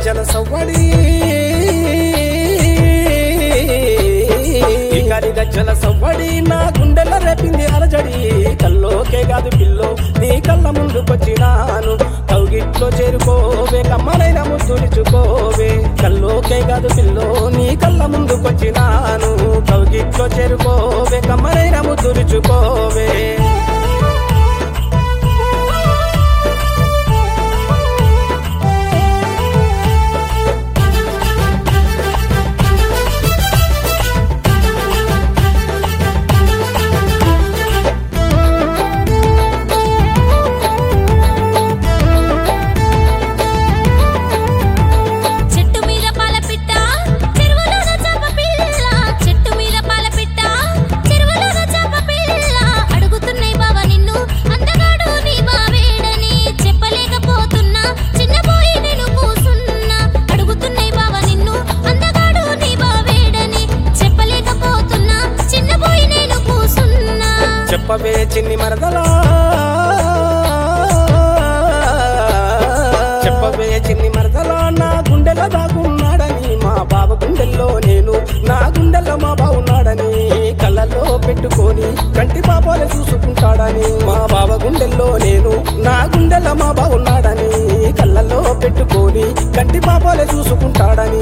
గజ్జల సవ్వడి గాలి గజ్జల సవ్వడి నా గుండెల రేపింది అలజడి కల్లోకే కాదు పిల్లో నీ కళ్ళ ముందుకొచ్చినాను కౌగిట్లో చేరుకోవే కమ్మనైన ముద్దులిచుకోవే కల్లోకే కాదు పిల్లో నీ కళ్ళ ముందుకొచ్చినాను కౌగిట్లో చేరుకోవే కమ్మనైన ముద్దులిచుకోవే చెప్పవే చిన్ని మరదలా చెప్పవే చిన్ని మరదలా నా గుండెల దాగున్నాడని మా బావ గుండెల్లో నేను నా గుండెల్లో మా బావున్నాడని కళ్ళల్లో పెట్టుకొని కంటి పాపాలు చూసుకుంటాడని మా బావ గుండెల్లో నేను నా గుండెల్లో మా బావున్నాడని కళ్ళల్లో పెట్టుకొని కంటి పాపాలు చూసుకుంటాడని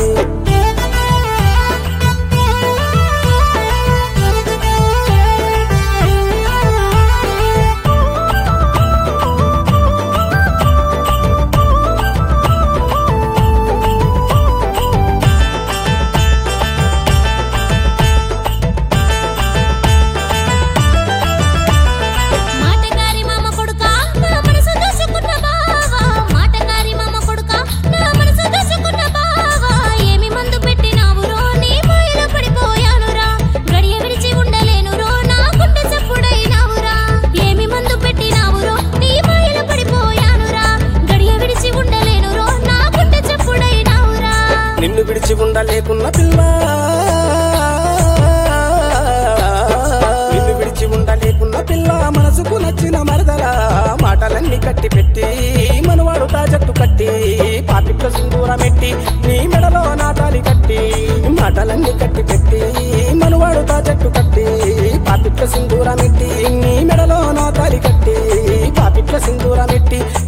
నిన్ను విడిచి ఉండలేకున్న పిల్ల నిన్ను విడిచి ఉండలేకున్న పిల్ల మనసుకు నచ్చిన మరదల మాటలన్నీ కట్టి పెట్టి మనవాడు తాజట్టు కట్టి పాపిట్లో సింధూరమెట్టి నీ మెడలో నాటాలి కట్టి మాటలన్నీ కట్టి పెట్టి మనవాడు తాజట్టు కట్టి పాపిట్లో సింధూరమెట్టి నీ మెడలో నాటాలి కట్టి పాపిట్లో సింధూరమెట్టి